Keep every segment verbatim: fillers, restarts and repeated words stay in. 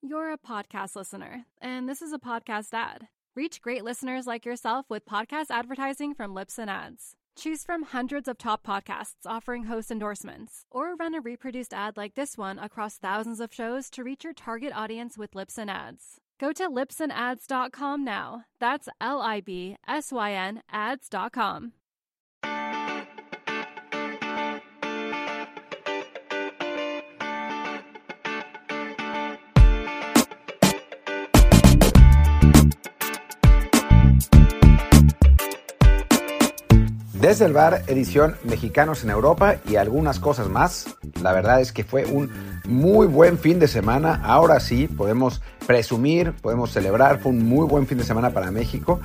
You're a podcast listener, and this is a podcast ad. Reach great listeners like yourself with podcast advertising from Libsyn Ads. Choose from hundreds of top podcasts offering host endorsements, or run a reproduced ad like this one across thousands of shows to reach your target audience with Libsyn Ads. Go to libsyn ads dot com now. That's L I B S Y N ads dot com. Desde el bar, edición Mexicanos en Europa y algunas cosas más. La verdad es que fue un muy buen fin de semana. Ahora sí, podemos presumir, podemos celebrar. Fue un muy buen fin de semana para México.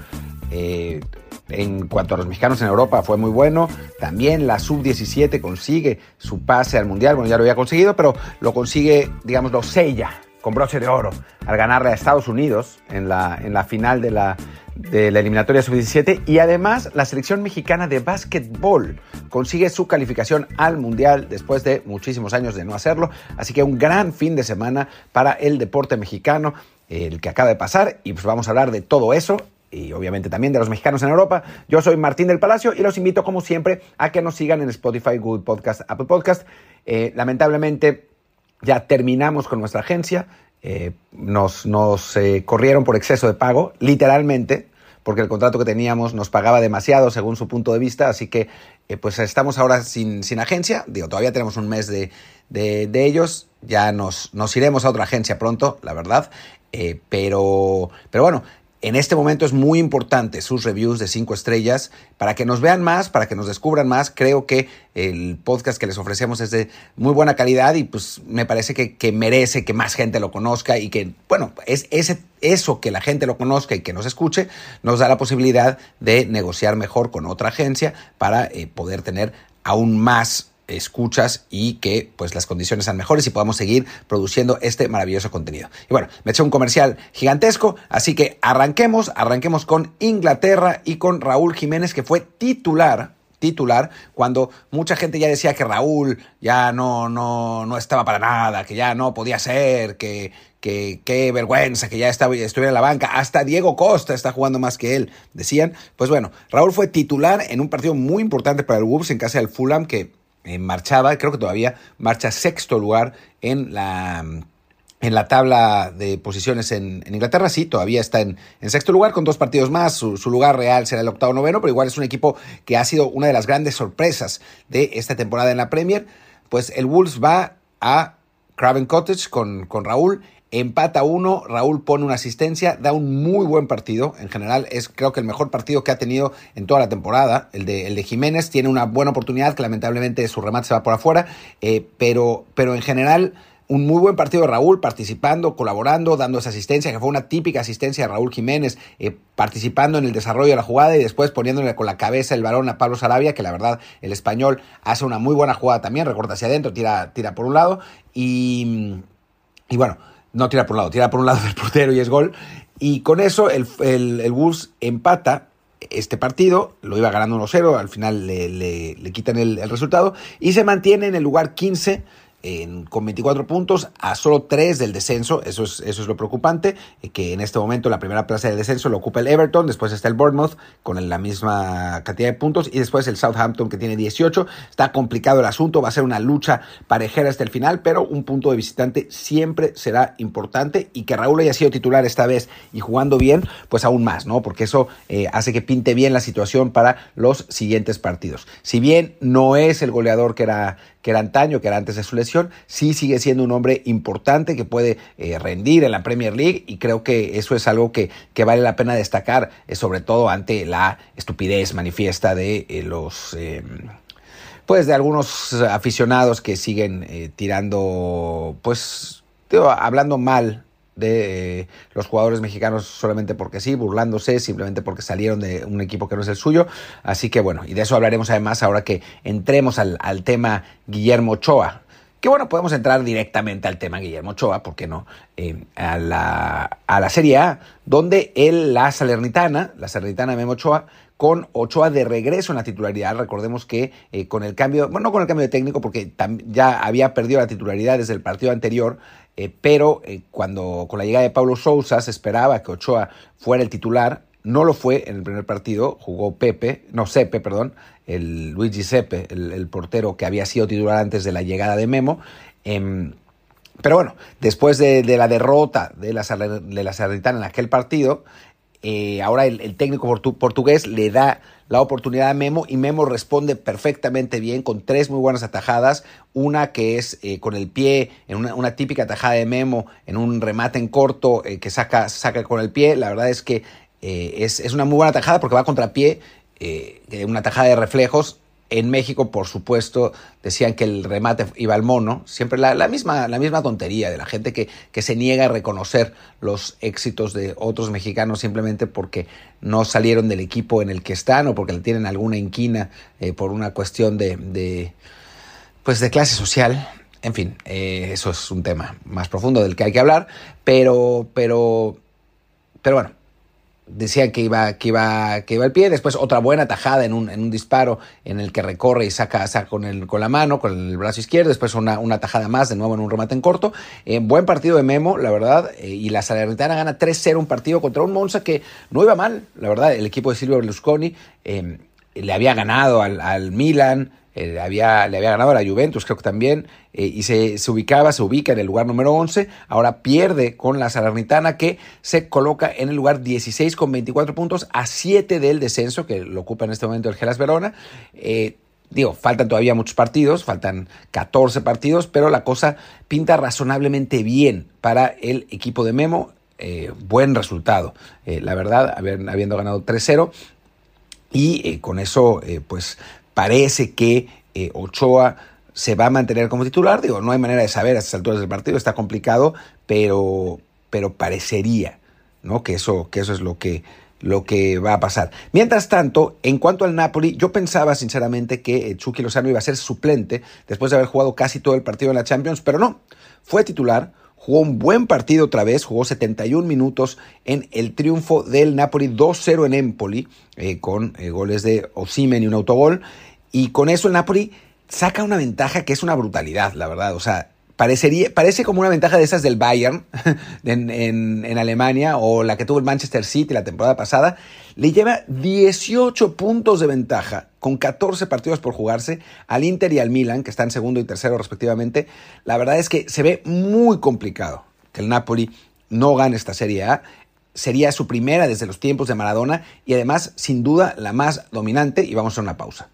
Eh, en cuanto a los mexicanos en Europa, fue muy bueno. También la sub diecisiete consigue su pase al Mundial. Bueno, ya lo había conseguido, pero lo consigue, digamos, lo sella con broche de oro al ganarle a Estados Unidos en la, en la final de la... de la eliminatoria sub diecisiete, y además la selección mexicana de básquetbol consigue su calificación al Mundial después de muchísimos años de no hacerlo. Así que un gran fin de semana para el deporte mexicano, el que acaba de pasar, y pues vamos a hablar de todo eso y obviamente también de los mexicanos en Europa. Yo soy Martín del Palacio y los invito como siempre a que nos sigan en Spotify, Google Podcast, Apple Podcast. Eh, lamentablemente ya terminamos con nuestra agencia. Eh, nos, nos eh, corrieron por exceso de pago, literalmente, porque el contrato que teníamos nos pagaba demasiado según su punto de vista, así que eh, pues estamos ahora sin, sin agencia. Digo, todavía tenemos un mes de, de, de ellos, ya nos, nos iremos a otra agencia pronto, la verdad, eh, pero, pero bueno, en este momento es muy importante sus reviews de cinco estrellas para que nos vean más, para que nos descubran más. Creo que el podcast que les ofrecemos es de muy buena calidad y pues me parece que, que merece que más gente lo conozca y que, bueno, es ese, eso que la gente lo conozca y que nos escuche nos da la posibilidad de negociar mejor con otra agencia para eh, poder tener aún más escuchas y que pues las condiciones sean mejores y podamos seguir produciendo este maravilloso contenido. Y bueno, me eché un comercial gigantesco, así que arranquemos, arranquemos con Inglaterra y con Raúl Jiménez, que fue titular, titular, cuando mucha gente ya decía que Raúl ya no, no, no estaba para nada, que ya no podía ser, que que qué vergüenza, que ya estaba, estuviera en la banca, hasta Diego Costa está jugando más que él, decían. Pues bueno, Raúl fue titular en un partido muy importante para el Wolves en casa del Fulham, que Eh, marchaba, creo que todavía marcha sexto lugar en la, en la tabla de posiciones en, en Inglaterra. Sí, todavía está en, en sexto lugar con dos partidos más. Su, su lugar real será el octavo noveno, pero igual es un equipo que ha sido una de las grandes sorpresas de esta temporada en la Premier. Pues el Wolves va a Craven Cottage con, con Raúl. Empata uno, Raúl pone una asistencia, da un muy buen partido. En general es creo que el mejor partido que ha tenido en toda la temporada. El de, el de Jiménez tiene una buena oportunidad que lamentablemente su remate se va por afuera, eh, pero, pero en general un muy buen partido de Raúl, participando, colaborando, dando esa asistencia, que fue una típica asistencia de Raúl Jiménez, eh, participando en el desarrollo de la jugada y después poniéndole con la cabeza el balón a Pablo Sarabia, que la verdad el español hace una muy buena jugada también, recorta hacia adentro, tira, tira por un lado y, y bueno, no tira por un lado, tira por un lado del portero y es gol. Y con eso el, el, el Wolves empata este partido, lo iba ganando uno cero, al final le, le, le quitan el, el resultado y se mantiene en el lugar quince en, con veinticuatro puntos a solo tres del descenso. Eso es, eso es lo preocupante, eh, que en este momento la primera plaza del descenso lo ocupa el Everton, después está el Bournemouth con la misma cantidad de puntos y después el Southampton, que tiene dieciocho. Está complicado el asunto, va a ser una lucha parejera hasta el final, pero un punto de visitante siempre será importante, y que Raúl haya sido titular esta vez y jugando bien, pues aún más, ¿no? Porque eso eh, hace que pinte bien la situación para los siguientes partidos. Si bien no es el goleador que era que era antaño, que era antes de su lesión, sí sigue siendo un hombre importante que puede eh, rendir en la Premier League, y creo que eso es algo que, que vale la pena destacar, eh, sobre todo ante la estupidez manifiesta de eh, los... Eh, pues de algunos aficionados que siguen eh, tirando, pues, digo, hablando mal de eh, los jugadores mexicanos solamente porque sí, burlándose simplemente porque salieron de un equipo que no es el suyo. Así que bueno, y de eso hablaremos además ahora que entremos al, al tema Guillermo Ochoa. Que bueno, podemos entrar directamente al tema Guillermo Ochoa, ¿por qué no? Eh, a, la, a la Serie A, donde él, la Salernitana, la Salernitana Memo Ochoa, con Ochoa de regreso en la titularidad. Recordemos que eh, con el cambio, bueno, no con el cambio de técnico, porque tam, ya había perdido la titularidad desde el partido anterior, eh, pero eh, cuando con la llegada de Paulo Sousa se esperaba que Ochoa fuera el titular. No lo fue en el primer partido, jugó Pepe, no, Sepe, perdón, el Luigi Sepe, el, el portero que había sido titular antes de la llegada de Memo. Eh, pero bueno, después de, de la derrota de la, de la Salernitana en aquel partido, eh, ahora el, el técnico portu, portugués le da la oportunidad a Memo y Memo responde perfectamente bien con tres muy buenas atajadas, una que es eh, con el pie, en una, una típica atajada de Memo, en un remate en corto eh, que saca, saca con el pie. La verdad es que Eh, es, es una muy buena tajada porque va a contrapié, eh, una tajada de reflejos. En México, por supuesto, decían que el remate iba al mono. Siempre la, la, misma, la misma tontería de la gente que, que se niega a reconocer los éxitos de otros mexicanos simplemente porque no salieron del equipo en el que están o porque le tienen alguna inquina eh, por una cuestión de, de, pues de clase social. En fin, eh, eso es un tema más profundo del que hay que hablar, pero, pero, pero bueno. Decían que iba, que iba, que iba el pie, después otra buena tajada en un, en un disparo en el que recorre y saca, saca con, el, con la mano, con el brazo izquierdo, después una, una tajada más, de nuevo en un remate en corto. Eh, buen partido de Memo, la verdad, eh, y la Salernitana gana tres cero un partido contra un Monza que no iba mal, la verdad. El equipo de Silvio Berlusconi eh, le había ganado al, al Milan, eh, había, le había ganado a la Juventus, creo que también, eh, y se, se ubicaba, se ubica en el lugar número once, ahora pierde con la Salernitana, que se coloca en el lugar dieciséis con veinticuatro puntos, a siete del descenso, que lo ocupa en este momento el Hellas Verona. Eh, digo, faltan todavía muchos partidos, faltan catorce partidos, pero la cosa pinta razonablemente bien para el equipo de Memo. Eh, buen resultado, eh, la verdad, habiendo, habiendo ganado tres cero, y eh, con eso, eh, pues, parece que eh, Ochoa se va a mantener como titular. Digo, no hay manera de saber a estas alturas del partido, está complicado, pero, pero parecería, ¿no?, que eso, que eso es lo que, lo que va a pasar. Mientras tanto, en cuanto al Napoli, yo pensaba sinceramente que Chucky Lozano iba a ser suplente después de haber jugado casi todo el partido en la Champions, pero no, fue titular. Jugó un buen partido otra vez, jugó setenta y un minutos en el triunfo del Napoli dos cero en Empoli, eh, con eh, goles de Osimhen y un autogol. Y con eso el Napoli saca una ventaja que es una brutalidad, la verdad. O sea, parecería, parece como una ventaja de esas del Bayern en, en, en Alemania, o la que tuvo el Manchester City la temporada pasada. Le lleva dieciocho puntos de ventaja con catorce partidos por jugarse al Inter y al Milan, que están segundo y tercero respectivamente. La verdad es que se ve muy complicado que el Napoli no gane esta Serie A. Sería su primera desde los tiempos de Maradona y además, sin duda, la más dominante. Y vamos a una pausa.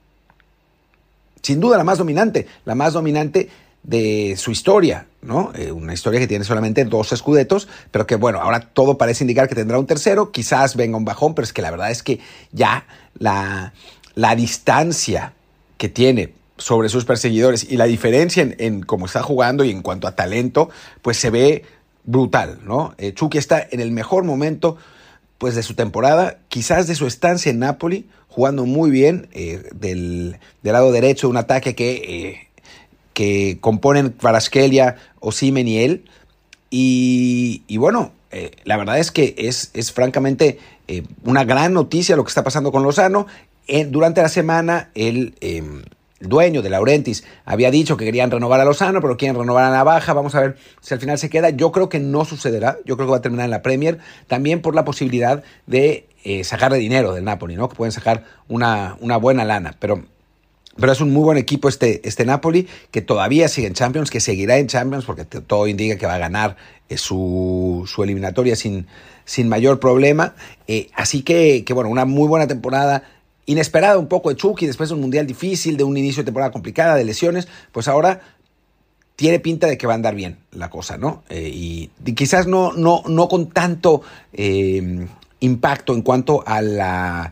Sin duda la más dominante, la más dominante de su historia, ¿no? Eh, una historia que tiene solamente dos escudetos, pero que, bueno, ahora todo parece indicar que tendrá un tercero, quizás venga un bajón, pero es que la verdad es que ya la, la distancia que tiene sobre sus perseguidores y la diferencia en, en cómo está jugando y en cuanto a talento, pues se ve brutal, ¿no? Eh, Chucky está en el mejor momento, pues, de su temporada, quizás de su estancia en Napoli, jugando muy bien, eh, del, del lado derecho, un ataque que, eh, que componen Kvaratskhelia, Osimhen y él. Y, y bueno, eh, la verdad es que es, es francamente eh, una gran noticia lo que está pasando con Lozano. Eh, durante la semana, el, eh, el dueño de Laurentiis había dicho que querían renovar a Lozano, pero quieren renovar a Navaja. Vamos a ver si al final se queda. Yo creo que no sucederá. Yo creo que va a terminar en la Premier, también por la posibilidad de eh, sacarle dinero del Napoli, ¿no? Que pueden sacar una, una buena lana, pero... Pero es un muy buen equipo este, este Napoli, que todavía sigue en Champions, que seguirá en Champions, porque te, todo indica que va a ganar eh, su, su eliminatoria sin, sin mayor problema. Eh, así que, que, bueno, una muy buena temporada, inesperada un poco de Chucky, después de un mundial difícil, de un inicio de temporada complicada, de lesiones, pues ahora tiene pinta de que va a andar bien la cosa, ¿no? Eh, y, y quizás no, no, no con tanto eh, impacto en cuanto a la...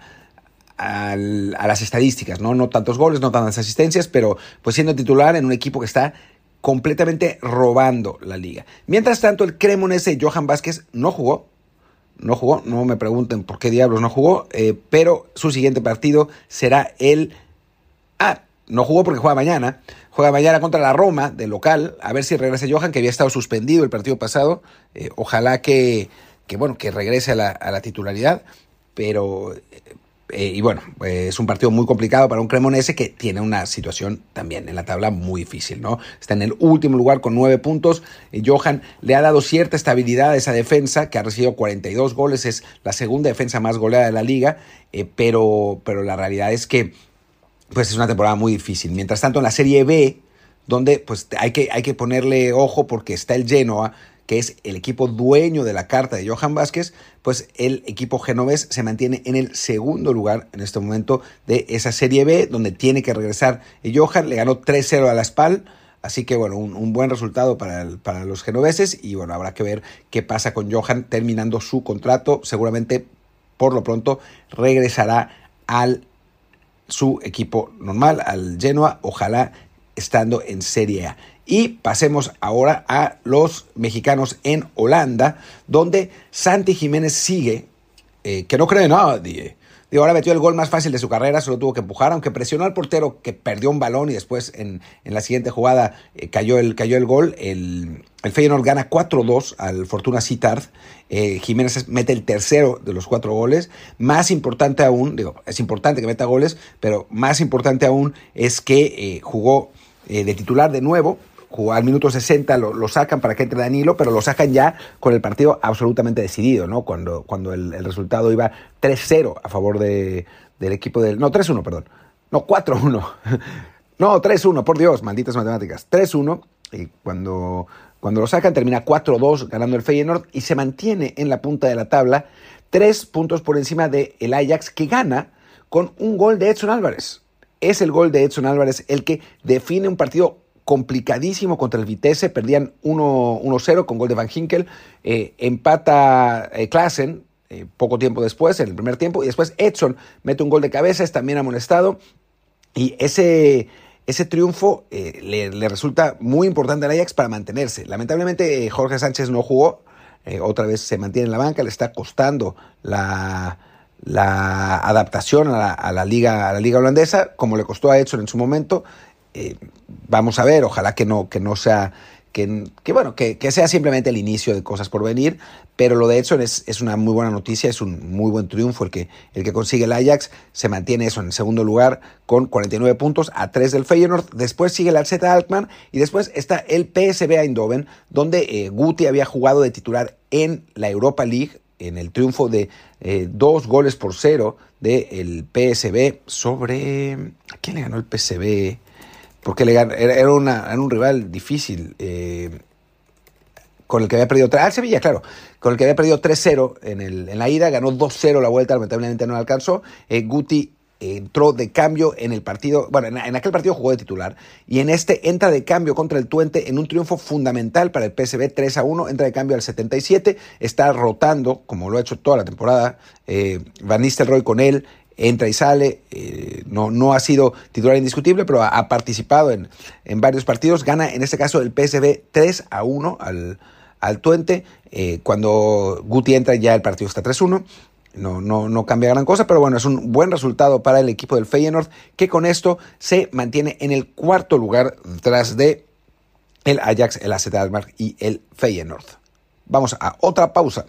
Al, a las estadísticas, ¿no? No tantos goles, no tantas asistencias, pero pues siendo titular en un equipo que está completamente robando la liga. Mientras tanto, el cremonese Johan Vázquez no jugó, no jugó, no me pregunten por qué diablos no jugó, eh, pero su siguiente partido será el... Ah, no jugó porque juega mañana, juega mañana contra la Roma, de local, a ver si regresa Johan, que había estado suspendido el partido pasado, eh, ojalá que, que, bueno, que regrese a la, a la titularidad, pero... Eh, Eh, y bueno, eh, es un partido muy complicado para un Cremonese que tiene una situación también en la tabla muy difícil, ¿no? Está en el último lugar con nueve puntos. Eh, Johan le ha dado cierta estabilidad a esa defensa, que ha recibido cuarenta y dos goles, es la segunda defensa más goleada de la liga, eh, pero, pero la realidad es que pues es una temporada muy difícil. Mientras tanto, en la Serie B, donde pues hay que, hay que ponerle ojo porque está el Genoa, que es el equipo dueño de la carta de Johan Vázquez, pues el equipo genovés se mantiene en el segundo lugar en este momento de esa Serie B, donde tiene que regresar Johan. Le ganó tres cero a la Spal, así que bueno, un, un buen resultado para, el, para los genoveses, y bueno, habrá que ver qué pasa con Johan terminando su contrato. Seguramente, por lo pronto, regresará al su equipo normal, al Genoa, ojalá estando en Serie A. Y pasemos ahora a los mexicanos en Holanda, donde Santi Jiménez sigue, eh, que no cree nadie. Digo, ahora metió el gol más fácil de su carrera, solo tuvo que empujar, aunque presionó al portero que perdió un balón y después en, en la siguiente jugada eh, cayó, el, cayó el gol. El, el Feyenoord gana cuatro dos al Fortuna Sittard. Eh, Jiménez mete el tercero de los cuatro goles. Más importante aún, digo, es importante que meta goles, pero más importante aún es que eh, jugó eh, de titular de nuevo. Jugó al minuto sesenta, lo, lo sacan para que entre Danilo, pero lo sacan ya con el partido absolutamente decidido, ¿no? Cuando, cuando el, el resultado iba tres cero a favor de, del equipo del... No, tres uno, perdón. No, cuatro uno. No, tres uno, por Dios, malditas matemáticas. tres uno, y cuando, cuando lo sacan termina cuatro dos ganando el Feyenoord y se mantiene en la punta de la tabla, tres puntos por encima del Ajax, que gana con un gol de Edson Álvarez. Es el gol de Edson Álvarez el que define un partido complicadísimo contra el Vitesse. Perdían uno cero con gol de Van Ginkel, eh, empata eh, Klaassen eh, poco tiempo después, en el primer tiempo, y después Edson mete un gol de cabeza, es también amonestado, y ese, ese triunfo eh, le, le resulta muy importante al Ajax para mantenerse. Lamentablemente eh, Jorge Sánchez no jugó, eh, otra vez se mantiene en la banca, le está costando la... la adaptación a la, a la liga, a la liga holandesa, como le costó a Edson en su momento. Eh, vamos a ver, ojalá que no, que no sea, que, que bueno, que, que sea simplemente el inicio de cosas por venir, pero lo de Edson es, es una muy buena noticia, es un muy buen triunfo el que, el que consigue el Ajax. Se mantiene eso en segundo lugar con cuarenta y nueve puntos, a tres del Feyenoord. Después sigue el A Z Alkmaar y después está el P S V Eindhoven, donde eh, Guti había jugado de titular en la Europa League, en el triunfo de eh, dos goles por cero del P S V sobre... ¿A quién le ganó el P S V? Porque le ganó, era, era, una, era un rival difícil, eh, con el que había perdido... Ah, el Sevilla, claro. Con el que había perdido tres cero en, el, en la ida, ganó dos cero la vuelta, lamentablemente no alcanzó. Eh, Guti entró de cambio en el partido, bueno, en, en aquel partido jugó de titular, y en este entra de cambio contra el Twente en un triunfo fundamental para el P S V, tres a uno, entra de cambio al setenta y siete, está rotando, como lo ha hecho toda la temporada, eh, Van Nistelrooy con él, entra y sale, eh, no, no ha sido titular indiscutible, pero ha, ha participado en, en varios partidos, gana en este caso el P S V tres a uno al, al Twente, eh, cuando Guti entra ya el partido está tres uno, No, no, no cambia gran cosa, pero bueno, es un buen resultado para el equipo del Feyenoord, que con esto se mantiene en el cuarto lugar tras de el Ajax, el A Z Alkmaar y el Feyenoord. Vamos a otra pausa.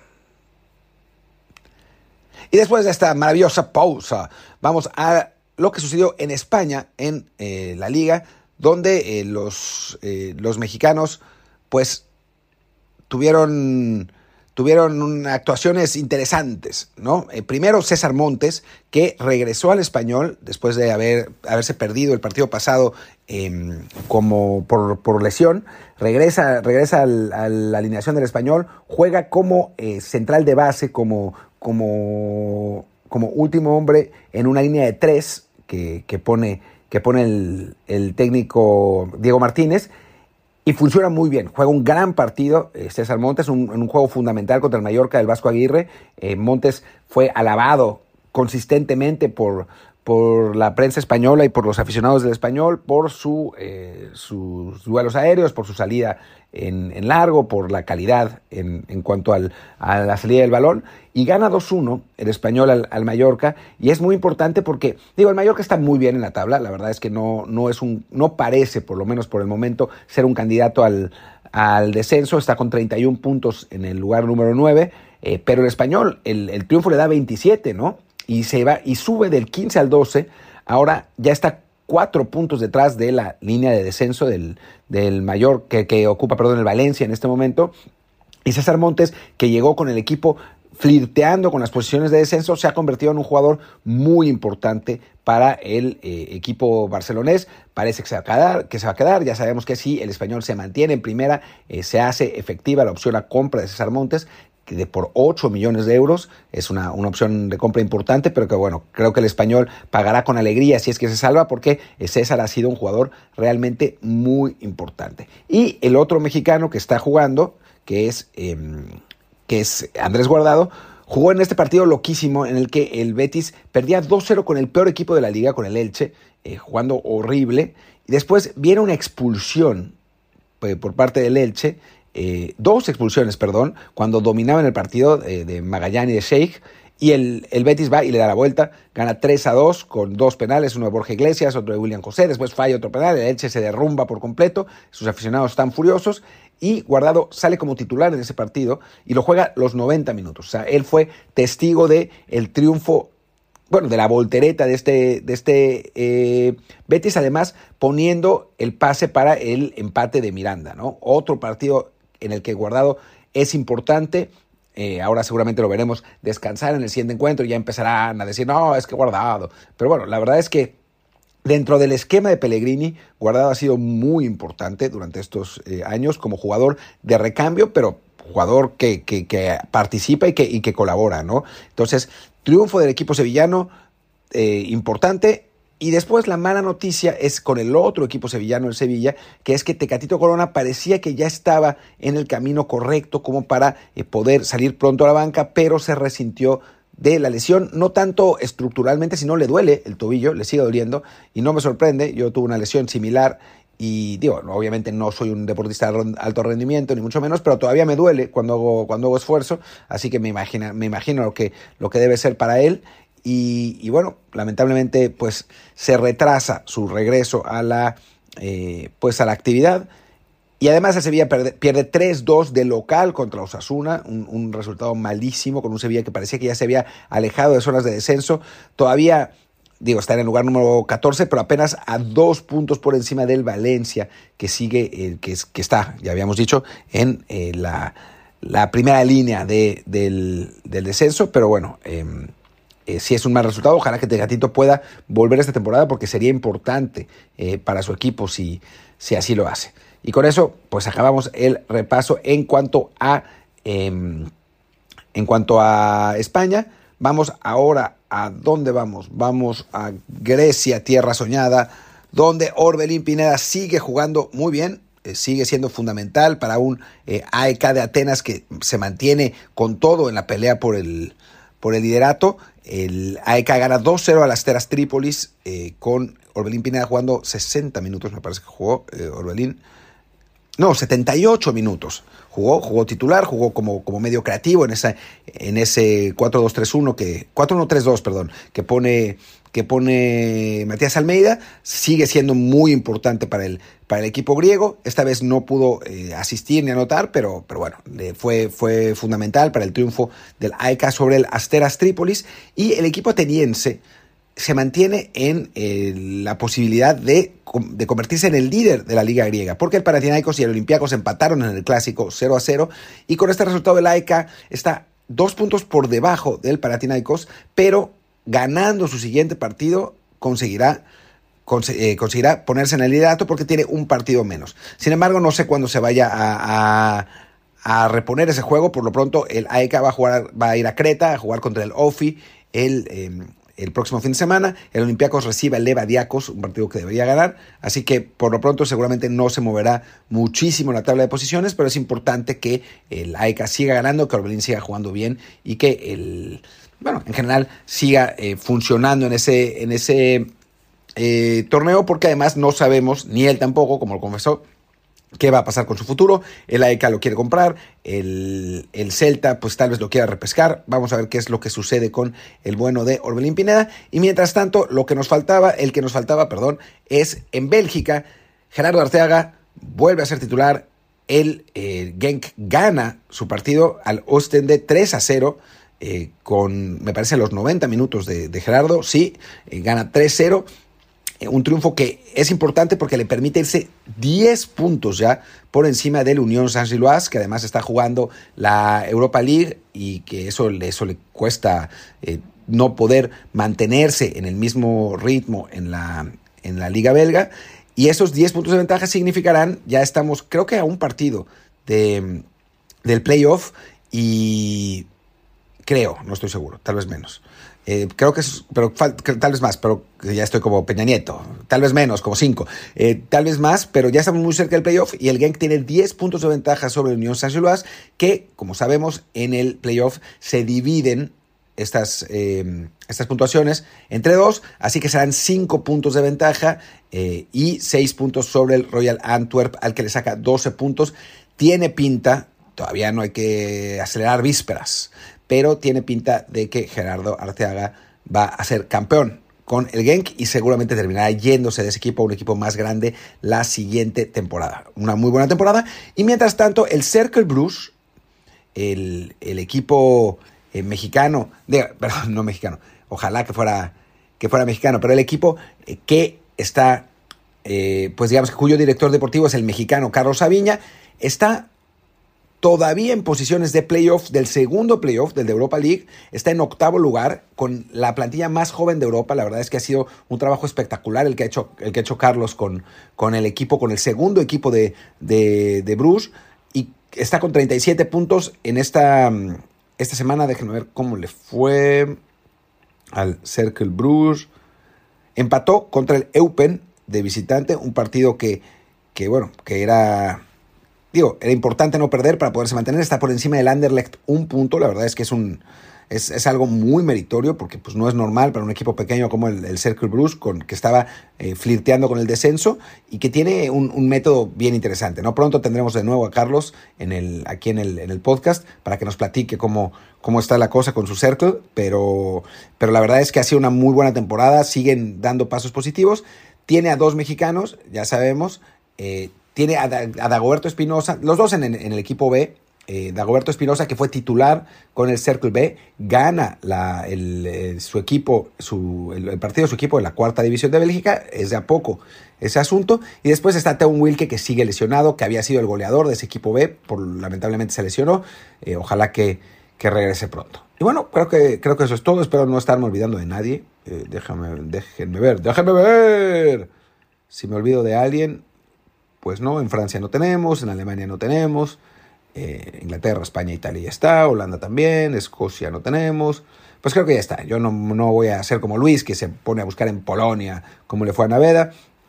Y después de esta maravillosa pausa, vamos a lo que sucedió en España, en eh, la Liga, donde eh, los, eh, los mexicanos pues tuvieron... Tuvieron actuaciones interesantes, ¿no? Eh, primero César Montes, que regresó al Español después de haber, haberse perdido el partido pasado eh, como por, por lesión. Regresa, regresa al, a la alineación del Español, juega como eh, central de base, como, como, como último hombre en una línea de tres que, que pone, que pone el, el técnico Diego Martínez. Y funciona muy bien, juega un gran partido eh, César Montes, un, en un juego fundamental contra el Mallorca del Vasco Aguirre. Eh, Montes fue alabado consistentemente por, por la prensa española y por los aficionados del Español, por su, eh, sus duelos aéreos, por su salida en, en largo, por la calidad en, en cuanto al, a la salida del balón. Y gana dos uno el Español al, al Mallorca, y es muy importante porque, digo, el Mallorca está muy bien en la tabla, la verdad es que no, no, es un, no parece, por lo menos por el momento, ser un candidato al, al descenso, está con treinta y uno puntos en el lugar número nueve, eh, pero el Español, el, el triunfo le da veintisiete, ¿no? y se va y sube del quince al doce. Ahora ya está cuatro puntos detrás de la línea de descenso del, del mayor que, que ocupa, perdón, el Valencia en este momento. Y César Montes, que llegó con el equipo flirteando con las posiciones de descenso, se ha convertido en un jugador muy importante para el eh, equipo barcelonés. Parece que se va a quedar, que se va a quedar. Ya sabemos que si el Español se mantiene en primera, eh, se hace efectiva la opción a compra de César Montes, que de por ocho millones de euros. Es una, una opción de compra importante, pero que bueno, creo que el Español pagará con alegría si es que se salva, porque César ha sido un jugador realmente muy importante. Y el otro mexicano que está jugando, que es... Eh, que es Andrés Guardado, jugó en este partido loquísimo en el que el Betis perdía dos cero con el peor equipo de la liga, con el Elche, eh, jugando horrible, y después viene una expulsión eh, por parte del Elche, eh, dos expulsiones, perdón, cuando dominaban el partido eh, de Magallán y de Sheikh, y el, el Betis va y le da la vuelta, gana tres a dos con dos penales, uno de Borja Iglesias, otro de William José, después falla otro penal, el Elche se derrumba por completo, sus aficionados están furiosos, y Guardado sale como titular en ese partido y lo juega los noventa minutos. O sea, él fue testigo de el triunfo, bueno, de la voltereta de este, de este eh, Betis, además poniendo el pase para el empate de Miranda, ¿no? Otro partido en el que Guardado es importante. Eh, ahora seguramente lo veremos descansar en el siguiente encuentro y ya empezarán a decir, no, es que Guardado. Pero bueno, la verdad es que dentro del esquema de Pellegrini, Guardado ha sido muy importante durante estos eh, años como jugador de recambio, pero jugador que, que, que participa y que, y que colabora, ¿no? Entonces, triunfo del equipo sevillano, eh, importante. Y después la mala noticia es con el otro equipo sevillano, el Sevilla, que es que Tecatito Corona parecía que ya estaba en el camino correcto como para eh, poder salir pronto a la banca, pero se resintió de la lesión, no tanto estructuralmente, sino le duele el tobillo, le sigue doliendo, y no me sorprende. Yo tuve una lesión similar y digo, obviamente no soy un deportista de alto rendimiento, ni mucho menos, pero todavía me duele cuando hago, cuando hago esfuerzo, así que me imagino, me imagino lo que, lo que debe ser para él. Y, y bueno, lamentablemente pues se retrasa su regreso a la, eh, pues a la actividad. Y además el Sevilla pierde, pierde tres dos de local contra Osasuna, un, un resultado malísimo, con un Sevilla que parecía que ya se había alejado de zonas de descenso. Todavía, digo, está en el lugar número catorce, pero apenas a dos puntos por encima del Valencia, que sigue, eh, que, es, que está, ya habíamos dicho, en eh, la, la primera línea de, del, del descenso. Pero bueno, eh, eh, sí es un mal resultado. Ojalá que Tecatito pueda volver esta temporada, porque sería importante eh, para su equipo si, si así lo hace. Y con eso, pues acabamos el repaso en cuanto a, eh, en cuanto a España. Vamos ahora a ¿dónde vamos? Vamos a Grecia, tierra soñada, donde Orbelín Pineda sigue jugando muy bien, eh, sigue siendo fundamental para un eh, A E K de Atenas que se mantiene con todo en la pelea por el, por el liderato. El A E K gana dos cero a las Asteras Trípolis, eh, con Orbelín Pineda jugando sesenta minutos, me parece que jugó eh, Orbelín. No, setenta y ocho minutos. Jugó, jugó titular, jugó como, como medio creativo en esa, en ese cuatro dos tres uno que cuatro uno tres dos, perdón, que pone que pone Matías Almeida. Sigue siendo muy importante para el para el equipo griego. Esta vez no pudo eh, asistir ni anotar, pero pero bueno, eh, fue fue fundamental para el triunfo del A E K sobre el Asteras Trípolis, y el equipo ateniense se mantiene en eh, la posibilidad de, de convertirse en el líder de la liga griega, porque el Panathinaikos y el Olympiacos empataron en el clásico cero a cero, y con este resultado el A E K está dos puntos por debajo del Panathinaikos, pero ganando su siguiente partido conseguirá, cons- eh, conseguirá ponerse en el liderato, porque tiene un partido menos. Sin embargo, no sé cuándo se vaya a... a a reponer ese juego. Por lo pronto el A E K va a jugar, va a ir a Creta a jugar contra el Ofi el eh, el próximo fin de semana. El Olympiacos recibe al Levadiakos, un partido que debería ganar, así que por lo pronto seguramente no se moverá muchísimo la tabla de posiciones, pero es importante que el A E K siga ganando, que Orbelín siga jugando bien y que el, bueno, en general siga eh, funcionando en ese, en ese eh, torneo, porque además no sabemos, ni él tampoco, como lo confesó, qué va a pasar con su futuro. El A E K lo quiere comprar, el, el Celta pues tal vez lo quiera repescar. Vamos a ver qué es lo que sucede con el bueno de Orbelín Pineda. Y mientras tanto, lo que nos faltaba, el que nos faltaba, perdón, es en Bélgica. Gerardo Arteaga vuelve a ser titular. El eh, Genk gana su partido al Oostende tres a cero. eh, con, me parece, los noventa minutos de, de Gerardo. Sí, eh, gana tres cero. Eh, un triunfo que es importante porque le permite irse diez puntos ya por encima del Unión Saint-Gilloise, que además está jugando la Europa League y que eso, eso le cuesta eh, no poder mantenerse en el mismo ritmo en la, en la Liga Belga. Y esos diez puntos de ventaja significarán, ya estamos creo que a un partido de, del playoff y creo, no estoy seguro, tal vez menos. Eh, creo que es, pero tal vez más, pero ya estoy como Peña Nieto, tal vez menos, como cinco, eh, tal vez más, pero ya estamos muy cerca del playoff y el Genk tiene diez puntos de ventaja sobre el Unión Saint-Gilloise, que, como sabemos, en el playoff se dividen estas, eh, estas puntuaciones entre dos, así que serán cinco puntos de ventaja eh, y seis puntos sobre el Royal Antwerp, al que le saca doce puntos. Tiene pinta, todavía no hay que acelerar vísperas, pero tiene pinta de que Gerardo Arteaga va a ser campeón con el Genk y seguramente terminará yéndose de ese equipo a un equipo más grande la siguiente temporada. Una muy buena temporada. Y mientras tanto, el Cercle Bruges, el, el equipo eh, mexicano, de, perdón, no mexicano, ojalá que fuera, que fuera mexicano, pero el equipo eh, que está, eh, pues digamos, cuyo director deportivo es el mexicano Carlos Sabiña, está todavía en posiciones de playoff, del segundo playoff, del de Europa League, está en octavo lugar, con la plantilla más joven de Europa. La verdad es que ha sido un trabajo espectacular el que ha hecho, el que ha hecho Carlos con, con el equipo, con el segundo equipo de, de, de Bruges, y está con treinta y siete puntos en esta, esta semana. Déjenme ver cómo le fue al Cercle Bruges. Empató contra el Eupen de visitante, un partido que, que bueno, que era... Digo, era importante no perder para poderse mantener. Está por encima del Anderlecht un punto. La verdad es que es un es, es algo muy meritorio porque pues, no es normal para un equipo pequeño como el, el Cercle Bruges, con, que estaba eh, flirteando con el descenso y que tiene un, un método bien interesante, ¿no? Pronto tendremos de nuevo a Carlos en el, aquí en el, en el podcast para que nos platique cómo, cómo está la cosa con su Cercle, pero, pero la verdad es que ha sido una muy buena temporada. Siguen dando pasos positivos. Tiene a dos mexicanos, ya sabemos, eh, tiene a, a Dagoberto Espinosa, los dos en, en, en el equipo B. Eh, Dagoberto Espinosa, que fue titular con el Cercle B, gana la, el, el, su equipo, su, el, el partido de su equipo en la cuarta división de Bélgica. Es de a poco ese asunto. Y después está Teun Wilke, que sigue lesionado, que había sido el goleador de ese equipo B, por, lamentablemente se lesionó. Eh, ojalá que, que regrese pronto. Y bueno, creo que, creo que eso es todo. Espero no estarme olvidando de nadie. Eh, déjame, déjenme ver, déjenme ver. Si me olvido de alguien, pues no. En Francia no tenemos, en Alemania no tenemos. Eh, Inglaterra, España, Italia ya está, Holanda también, Escocia no tenemos. Pues creo que ya está. Yo no, no voy a ser como Luis, que se pone a buscar en Polonia cómo le fue a Naveda.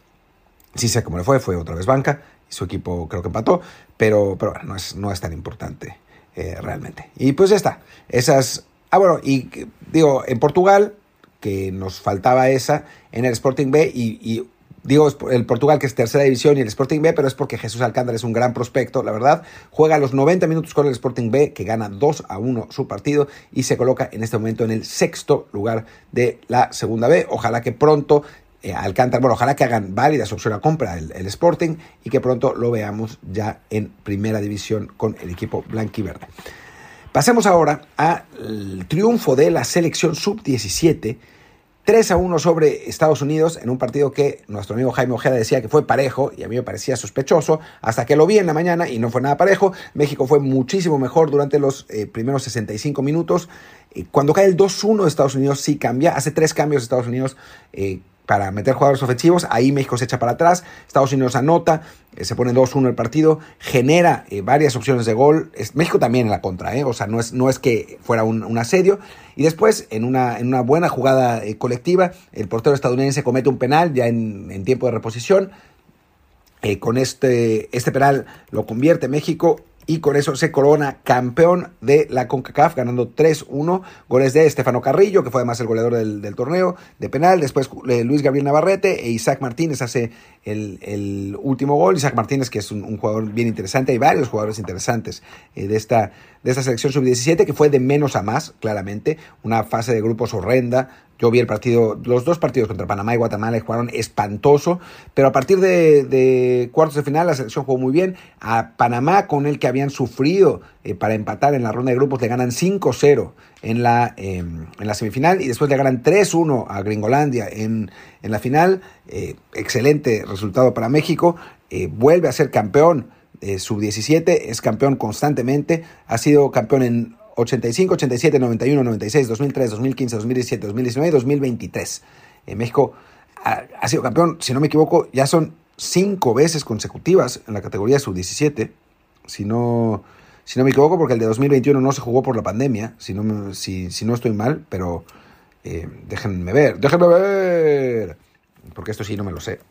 Sí sé cómo le fue, fue otra vez banca y su equipo creo que empató, pero, pero bueno, no es, no es tan importante eh, realmente. Y pues ya está. Esas. Ah, bueno, y digo, en Portugal, que nos faltaba esa, en el Sporting B, y, y digo el Portugal, que es tercera división, y el Sporting B, pero es porque Jesús Alcántara es un gran prospecto, la verdad. Juega los noventa minutos con el Sporting B, que gana dos a uno su partido y se coloca en este momento en el sexto lugar de la segunda B. Ojalá que pronto eh, Alcántara, bueno, ojalá que hagan válida su opción a compra el, el Sporting y que pronto lo veamos ya en primera división con el equipo blanquiverde. Pasemos ahora al triunfo de la selección sub diecisiete, tres a uno sobre Estados Unidos, en un partido que nuestro amigo Jaime Ojeda decía que fue parejo, y a mí me parecía sospechoso, hasta que lo vi en la mañana y no fue nada parejo. México fue muchísimo mejor durante los eh, primeros sesenta y cinco minutos. Eh, cuando cae el dos uno de Estados Unidos, sí cambia, hace tres cambios de Estados Unidos eh, para meter jugadores ofensivos. Ahí México se echa para atrás, Estados Unidos anota, eh, se pone dos uno el partido, genera eh, varias opciones de gol. Es, México también en la contra, eh, o sea, no es, no es que fuera un, un asedio. Y después, en una, en una buena jugada eh, colectiva, el portero estadounidense comete un penal ya en, en tiempo de reposición. Eh, con este, este penal lo convierte México y con eso se corona campeón de la CONCACAF, ganando tres uno. Goles de Estefano Carrillo, que fue además el goleador del, del torneo, de penal. Después eh, Luis Gabriel Navarrete e Isaac Martínez hace el, el último gol. Isaac Martínez, que es un, un jugador bien interesante. Hay varios jugadores interesantes eh, de, esta, de de esta selección sub diecisiete, que fue de menos a más, claramente, una fase de grupos horrenda. Yo vi el partido, los dos partidos contra Panamá y Guatemala, jugaron espantoso, pero a partir de, de cuartos de final la selección jugó muy bien. A Panamá, con el que habían sufrido eh, para empatar en la ronda de grupos, le ganan cinco cero en la, eh, en la semifinal, y después le ganan tres uno a Gringolandia en, en la final. Eh, excelente resultado para México, eh, vuelve a ser campeón eh, sub diecisiete, es campeón constantemente, ha sido campeón en ochenta y cinco, ochenta y siete, noventa y uno, noventa y seis, dos mil tres, dos mil quince, dos mil diecisiete, dos mil diecinueve y dos mil veintitrés. En México ha, ha sido campeón, si no me equivoco, ya son cinco veces consecutivas en la categoría sub diecisiete. Si no, si no me equivoco, porque el de dos mil veintiuno no se jugó por la pandemia, si no, si, si no estoy mal, pero eh, déjenme ver, déjenme ver, porque esto sí no me lo sé.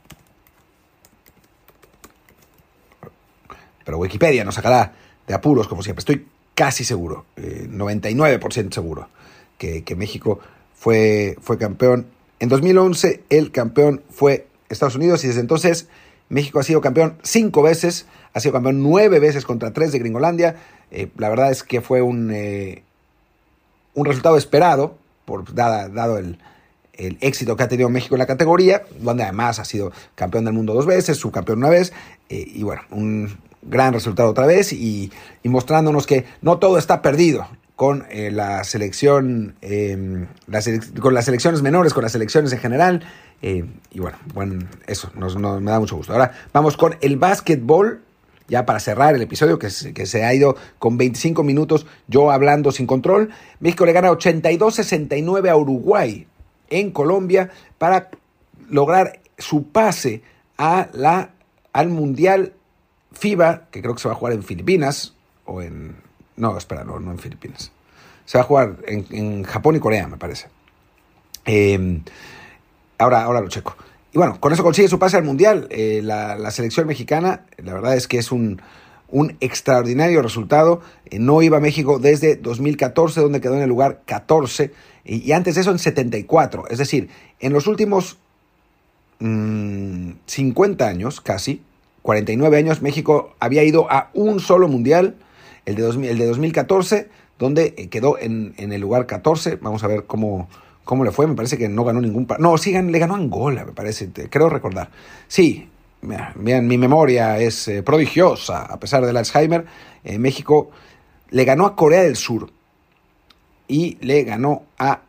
Pero Wikipedia nos sacará de apuros, como siempre. Estoy casi seguro, eh, noventa y nueve por ciento seguro, que, que México fue, fue campeón. En dos mil once el campeón fue Estados Unidos, y desde entonces México ha sido campeón cinco veces, ha sido campeón nueve veces contra tres de Gringolandia. Eh, la verdad es que fue un, eh, un resultado esperado, por, dada, dado el, el éxito que ha tenido México en la categoría, donde además ha sido campeón del mundo dos veces, subcampeón una vez, eh, y bueno, un gran resultado otra vez, y, y mostrándonos que no todo está perdido con eh, la selección, eh, la sele- con las selecciones menores, con las selecciones en general, eh, y bueno, bueno eso nos, nos, me da mucho gusto. Ahora vamos con el básquetbol, ya para cerrar el episodio, que se, que se ha ido con veinticinco minutos yo hablando sin control. México le gana ochenta y dos sesenta y nueve a Uruguay en Colombia para lograr su pase a la, al Mundial FIBA, que creo que se va a jugar en Filipinas, o en... No, espera, no, no en Filipinas. Se va a jugar en, en Japón y Corea, me parece. Eh, ahora, ahora lo checo. Y bueno, con eso consigue su pase al Mundial. Eh, la, la selección mexicana, la verdad es que es un, un extraordinario resultado. Eh, no iba a México desde dos mil catorce, donde quedó en el lugar catorce, y, y antes de eso en setenta y cuatro. Es decir, en los últimos mmm, cincuenta años, casi, cuarenta y nueve años, México había ido a un solo Mundial, el de, dos mil, el de dos mil catorce, donde quedó en, en el lugar catorce. Vamos a ver cómo, cómo le fue. Me parece que no ganó ningún... Pa- no, sí, le ganó a Angola, me parece, creo recordar. Sí, vean, mi memoria es eh, prodigiosa, a pesar del Alzheimer. Eh, México le ganó a Corea del Sur y le ganó a...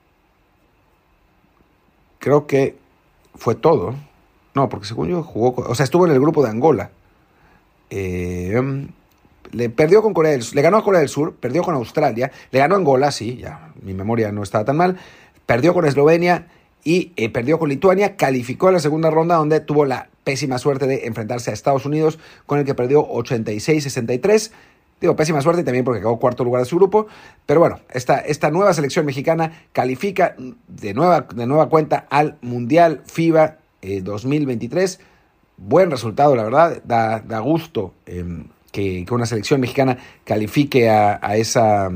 Creo que fue todo. No, porque según yo jugó... O sea, estuvo en el grupo de Angola. Eh, le perdió con Corea del Sur. Le ganó a Corea del Sur, perdió con Australia, le ganó a Angola, sí, ya, mi memoria no estaba tan mal. Perdió con Eslovenia y eh, perdió con Lituania. Calificó a la segunda ronda, donde tuvo la pésima suerte de enfrentarse a Estados Unidos, con el que perdió ochenta y seis sesenta y tres. Digo, pésima suerte también porque acabó cuarto lugar de su grupo. Pero bueno, esta, esta nueva selección mexicana califica de nueva, de nueva cuenta al Mundial FIBA eh, dos mil veintitrés. Buen resultado, la verdad. Da, da gusto eh, que, que una selección mexicana califique a, a esa...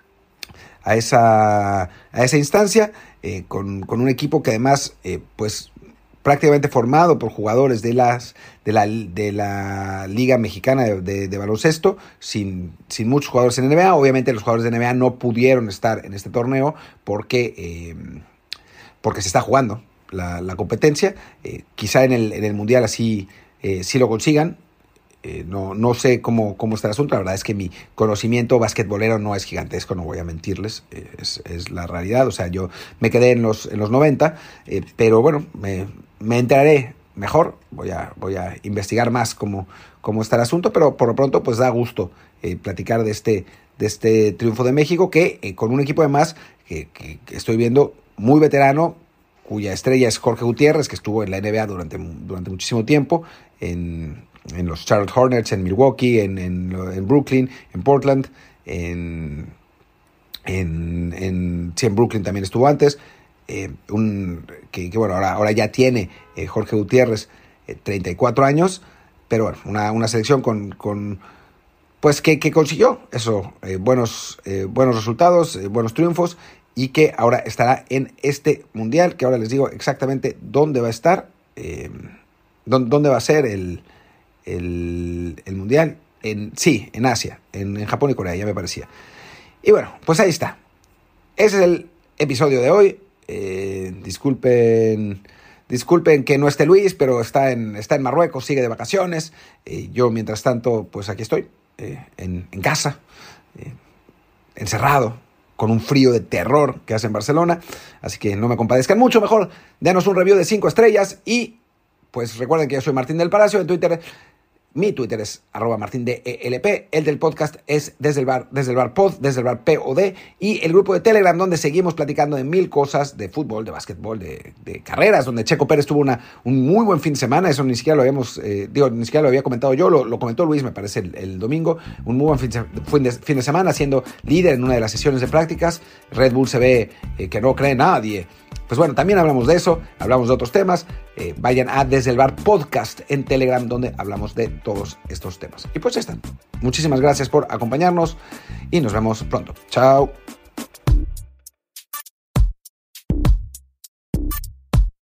a esa, a esa instancia, eh, con, con un equipo que además, eh, pues, prácticamente formado por jugadores de, las, de, la, de la Liga Mexicana de, de, de Baloncesto, sin, sin muchos jugadores en N B A. Obviamente los jugadores de N B A no pudieron estar en este torneo porque, eh, porque se está jugando la, la competencia. Eh, quizá en el, en el Mundial así eh, sí lo consigan. Eh, no, no sé cómo, cómo está el asunto. La verdad es que mi conocimiento basquetbolero no es gigantesco, no voy a mentirles, eh, es, es la realidad. O sea, yo me quedé en los, en los noventa, eh, pero bueno, me, me enteraré mejor, voy a, voy a investigar más cómo, cómo está el asunto, pero por lo pronto pues da gusto eh, platicar de este, de este triunfo de México, que eh, con un equipo además que, que, que estoy viendo muy veterano, cuya estrella es Jorge Gutiérrez, que estuvo en la N B A durante, durante muchísimo tiempo, en... en los Charlotte Hornets, en Milwaukee, en, en, en Brooklyn, en Portland, en, en, en, sí, en Brooklyn también estuvo antes, eh, un, que, que bueno, ahora, ahora ya tiene eh, Jorge Gutiérrez eh, treinta y cuatro años, pero bueno, una, una selección con, con pues que, que consiguió eso, eh, buenos, eh, buenos resultados, eh, buenos triunfos, y que ahora estará en este Mundial, que ahora les digo exactamente dónde va a estar, eh, dónde, dónde va a ser el El, el Mundial. en, sí, en Asia, en, en Japón y Corea, ya me parecía. Y bueno, pues ahí está. Ese es el episodio de hoy. Eh, disculpen, disculpen que no esté Luis, pero está en, está en Marruecos, sigue de vacaciones. Eh, yo, mientras tanto, pues aquí estoy, eh, en, en casa, eh, encerrado, con un frío de terror que hace en Barcelona. Así que no me compadezcan mucho, mejor denos un review de cinco estrellas y pues recuerden que yo soy Martín del Palacio en Twitter. Mi Twitter es arroba martín de E L P, el del podcast es desde el bar, desde el bar pod, desde el bar P O D, y el grupo de Telegram donde seguimos platicando de mil cosas de fútbol, de básquetbol, de, de carreras, donde Checo Pérez tuvo una, un muy buen fin de semana. Eso ni siquiera lo habíamos, eh, digo, ni siquiera lo había comentado yo, lo, lo comentó Luis, me parece, el, el domingo, un muy buen fin de, fin, de, fin de semana, siendo líder en una de las sesiones de prácticas. Red Bull se ve eh, que no cree nadie. Pues bueno, también hablamos de eso, hablamos de otros temas. Eh, vayan a Desde el Bar Podcast en Telegram, donde hablamos de todos estos temas. Y pues ya están. Muchísimas gracias por acompañarnos y nos vemos pronto. Chao.